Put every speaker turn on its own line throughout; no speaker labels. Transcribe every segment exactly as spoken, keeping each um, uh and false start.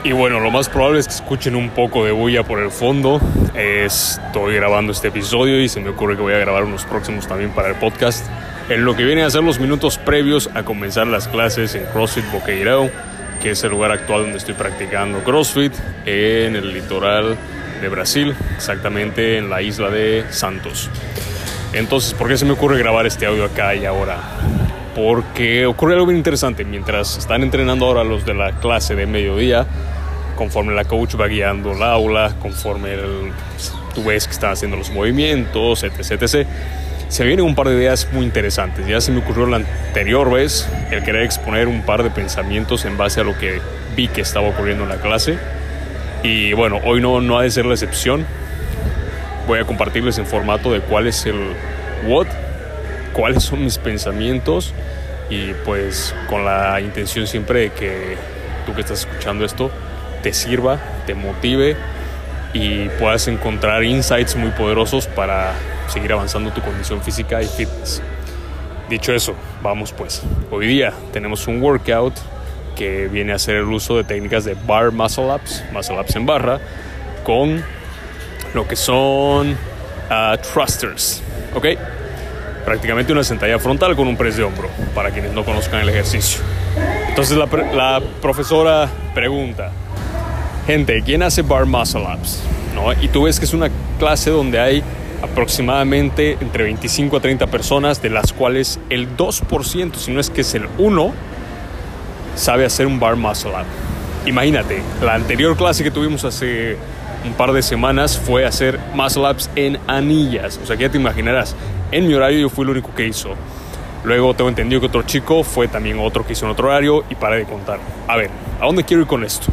Y bueno, lo más probable es que escuchen un poco de bulla por el fondo. Estoy grabando este episodio y se me ocurre que voy a grabar unos próximos también para el podcast, en lo que viene a ser los minutos previos a comenzar las clases en CrossFit Boqueirão, que es el lugar actual donde estoy practicando CrossFit en el litoral de Brasil, exactamente en la isla de Santos. Entonces, ¿por qué se me ocurre grabar este audio acá y ahora? Porque ocurre algo bien interesante. Mientras están entrenando ahora los de la clase de mediodía, conforme la coach va guiando el aula, conforme el, tú ves que están haciendo los movimientos, etc, etcétera, se vienen un par de ideas muy interesantes. Ya se me ocurrió la anterior vez el querer exponer un par de pensamientos en base a lo que vi que estaba ocurriendo en la clase. Y bueno, hoy no, no ha de ser la excepción. Voy a compartirles en formato de cuál es el what, cuáles son mis pensamientos, y pues con la intención siempre de que tú que estás escuchando esto te sirva, te motive y puedas encontrar insights muy poderosos para seguir avanzando tu condición física y fitness. Dicho eso, vamos pues. Hoy día tenemos un workout que viene a ser el uso de técnicas de bar muscle ups, muscle ups en barra, con lo que son uh, thrusters, ¿ok? Prácticamente una sentadilla frontal con un press de hombro, para quienes no conozcan el ejercicio. Entonces la, la profesora pregunta: gente, ¿quién hace bar muscle ups? ¿No? Y tú ves que es una clase donde hay aproximadamente entre veinticinco a treinta personas, de las cuales el dos por ciento, si no es que es el uno, sabe hacer un bar muscle up. Imagínate, la anterior clase que tuvimos hace un par de semanas fue hacer muscle ups en anillas. O sea que ya te imaginarás, en mi horario yo fui el único que hizo. Luego tengo entendido que otro chico fue también otro que hizo en otro horario, y paré de contar. A ver, ¿a dónde quiero ir con esto?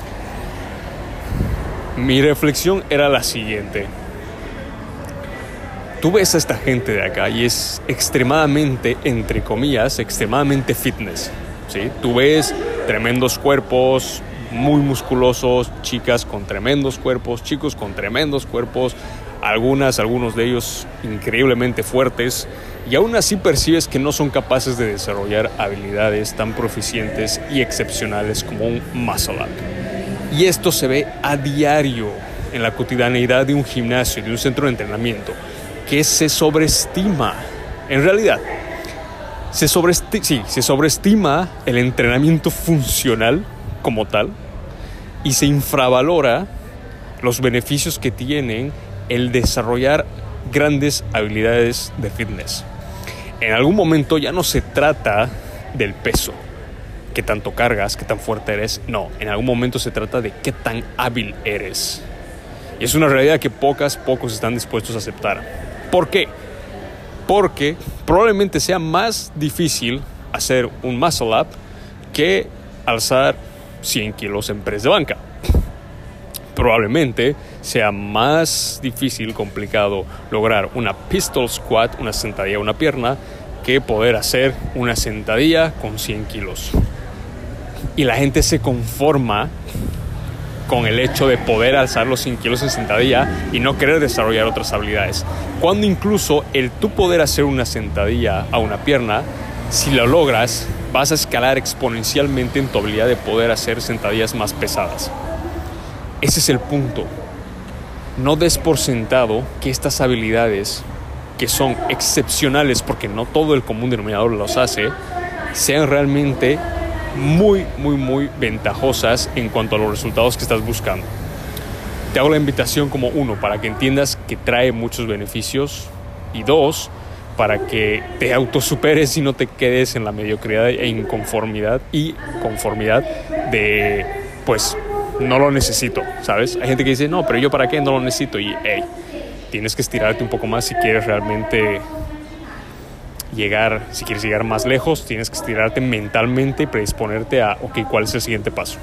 Mi reflexión era la siguiente. Tú ves a esta gente de acá y es extremadamente, entre comillas, extremadamente fitness, ¿sí? Tú ves tremendos cuerpos, muy musculosos, chicas con tremendos cuerpos, chicos con tremendos cuerpos, algunas, algunos de ellos increíblemente fuertes, y aún así percibes que no son capaces de desarrollar habilidades tan proficientes y excepcionales como un muscle up. Y esto se ve a diario en la cotidianeidad de un gimnasio, de un centro de entrenamiento, que se sobreestima. En realidad, se sobreestima, sí, se sobreestima el entrenamiento funcional como tal, y se infravalora los beneficios que tienen el desarrollar grandes habilidades de fitness. En algún momento ya no se trata del peso, qué tanto cargas, qué tan fuerte eres. No, en algún momento se trata de qué tan hábil eres. Y es una realidad que pocas, pocos están dispuestos a aceptar. ¿Por qué? Porque probablemente sea más difícil hacer un muscle up que alzar cien kilos en press de banca. Probablemente sea más difícil, complicado lograr una pistol squat, una sentadilla a una pierna, que poder hacer una sentadilla con cien kilos. Y la gente se conforma con el hecho de poder alzar los cien kilos en sentadilla y no querer desarrollar otras habilidades. Cuando incluso el tú poder hacer una sentadilla a una pierna, si lo logras, vas a escalar exponencialmente en tu habilidad de poder hacer sentadillas más pesadas. Ese es el punto. No des por sentado que estas habilidades, que son excepcionales porque no todo el común denominador los hace, sean realmente muy, muy, muy ventajosas en cuanto a los resultados que estás buscando. Te hago la invitación como uno, para que entiendas que trae muchos beneficios, y dos, para que te autosuperes y no te quedes en la mediocridad e inconformidad y conformidad de, pues, no lo necesito, ¿sabes? Hay gente que dice, no, pero yo para qué, no lo necesito. Y, hey, tienes que estirarte un poco más si quieres realmente llegar, si quieres llegar más lejos, tienes que estirarte mentalmente y predisponerte a, ok, ¿cuál es el siguiente paso?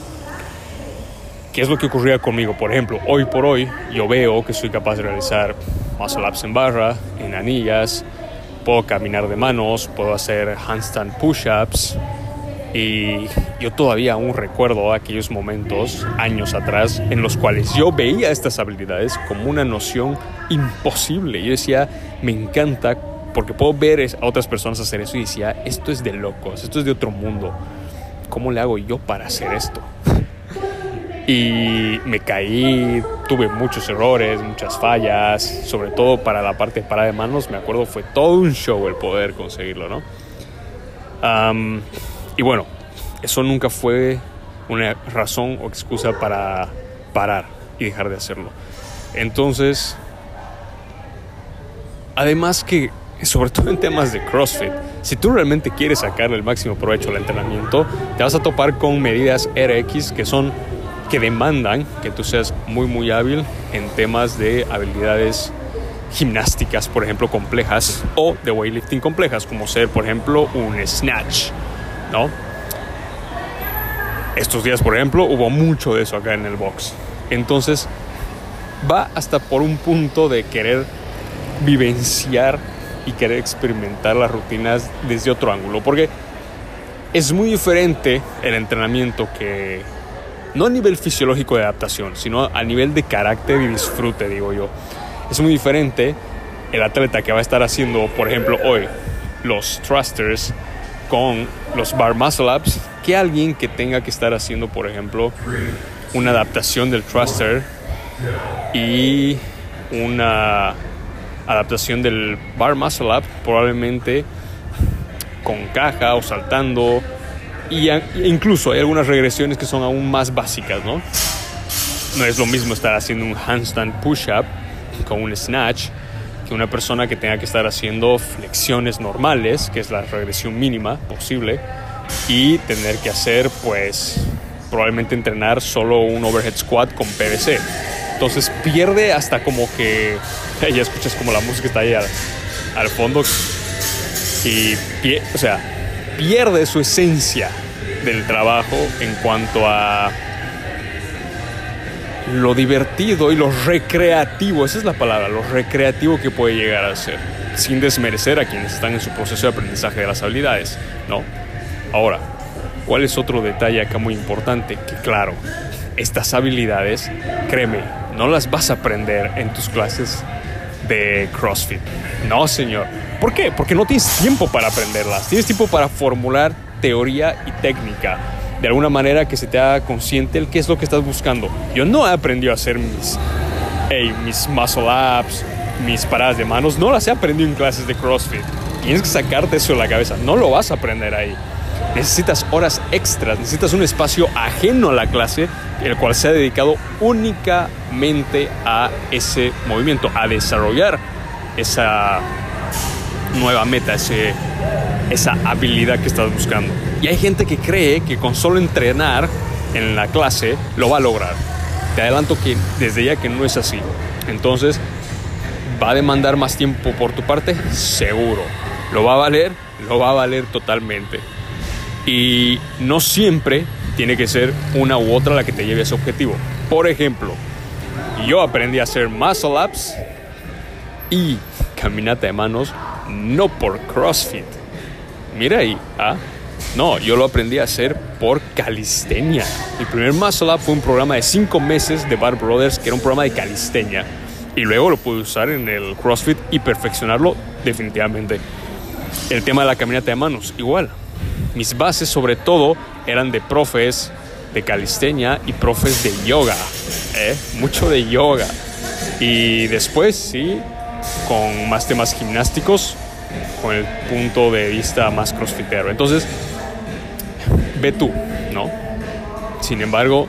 ¿Qué es lo que ocurría conmigo? Por ejemplo, hoy por hoy yo veo que soy capaz de realizar muscle ups en barra, en anillas, puedo caminar de manos, puedo hacer handstand push-ups, y yo todavía aún recuerdo aquellos momentos, años atrás, en los cuales yo veía estas habilidades como una noción imposible. Yo decía, me encanta porque puedo ver a otras personas hacer eso, y decía, esto es de locos, esto es de otro mundo. ¿Cómo le hago yo para hacer esto? y me caí, tuve muchos errores, muchas fallas, sobre todo para la parte de parada de manos. Me acuerdo, fue todo un show el poder conseguirlo, ¿no? Um, y bueno, eso nunca fue una razón o excusa para parar y dejar de hacerlo. Entonces, además que, sobre todo en temas de CrossFit, si tú realmente quieres sacarle el máximo provecho al entrenamiento, te vas a topar con medidas R X que son, que demandan que tú seas muy muy hábil en temas de habilidades gimnásticas, por ejemplo, complejas, o de weightlifting complejas, como ser, por ejemplo, un snatch, ¿no? Estos días, por ejemplo, hubo mucho de eso acá en el box. Entonces, va hasta por un punto de querer vivenciar y querer experimentar las rutinas desde otro ángulo, porque es muy diferente el entrenamiento, que no a nivel fisiológico de adaptación, sino a nivel de carácter y disfrute, digo yo. Es muy diferente el atleta que va a estar haciendo, por ejemplo, hoy los thrusters con los bar muscle ups, que alguien que tenga que estar haciendo, por ejemplo, una adaptación del thruster y una adaptación del bar muscle up, probablemente con caja o saltando, y incluso hay algunas regresiones que son aún más básicas, ¿no? No es lo mismo estar haciendo un handstand push-up con un snatch que una persona que tenga que estar haciendo flexiones normales, que es la regresión mínima posible, y tener que hacer, pues, probablemente entrenar solo un overhead squat con P V C. Entonces pierde hasta como que, ya escuchas como la música está ahí al, al fondo, y pie, o sea, pierde su esencia del trabajo en cuanto a lo divertido y lo recreativo, esa es la palabra, lo recreativo que puede llegar a ser, sin desmerecer a quienes están en su proceso de aprendizaje de las habilidades, ¿no? Ahora, ¿cuál es otro detalle acá muy importante? Que claro, estas habilidades, créeme, no las vas a aprender en tus clases de CrossFit. No, señor. ¿Por qué? Porque no tienes tiempo para aprenderlas. Tienes tiempo para formular teoría y técnica de alguna manera que se te haga consciente el qué es lo que estás buscando. Yo no he aprendido a hacer mis, hey, mis muscle ups, mis paradas de manos. No las he aprendido en clases de CrossFit. Tienes que sacarte eso de la cabeza. No lo vas a aprender ahí. Necesitas horas extras, necesitas un espacio ajeno a la clase, el cual sea dedicado únicamente a ese movimiento, a desarrollar esa nueva meta, ese, esa habilidad que estás buscando. Y hay gente que cree que con solo entrenar en la clase lo va a lograr. Te adelanto que desde ya que no es así. Entonces, ¿va a demandar más tiempo por tu parte? Seguro. ¿Lo va a valer? Lo va a valer totalmente. Y no siempre tiene que ser una u otra la que te lleve a ese objetivo. Por ejemplo, yo aprendí a hacer muscle ups y caminata de manos no por CrossFit. Mira ahí, ¿ah? No, yo lo aprendí a hacer por calistenia. Mi primer muscle up fue un programa de cinco meses de Bar Brothers, que era un programa de calistenia. Y luego lo pude usar en el CrossFit y perfeccionarlo definitivamente. El tema de la caminata de manos, igual. Mis bases sobre todo eran de profes de calistenia y profes de yoga, ¿eh? Mucho de yoga. Y después sí, con más temas gimnásticos, con el punto de vista más crossfitero. Entonces, ve tú, ¿no? Sin embargo,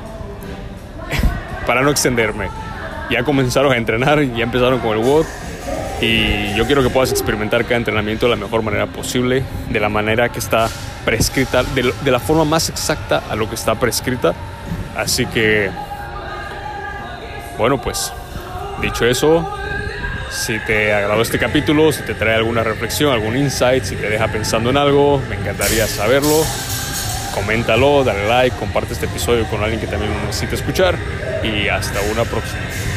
para no extenderme, ya comenzaron a entrenar, ya empezaron con el W O D. Y yo quiero que puedas experimentar cada entrenamiento de la mejor manera posible, de la manera que está prescrita, de, de la forma más exacta a lo que está prescrita. Así que, bueno, pues, dicho eso, si te agradó este capítulo, si te trae alguna reflexión, algún insight, si te deja pensando en algo, me encantaría saberlo. Coméntalo, dale like, comparte este episodio con alguien que también lo necesite escuchar. Y hasta una próxima.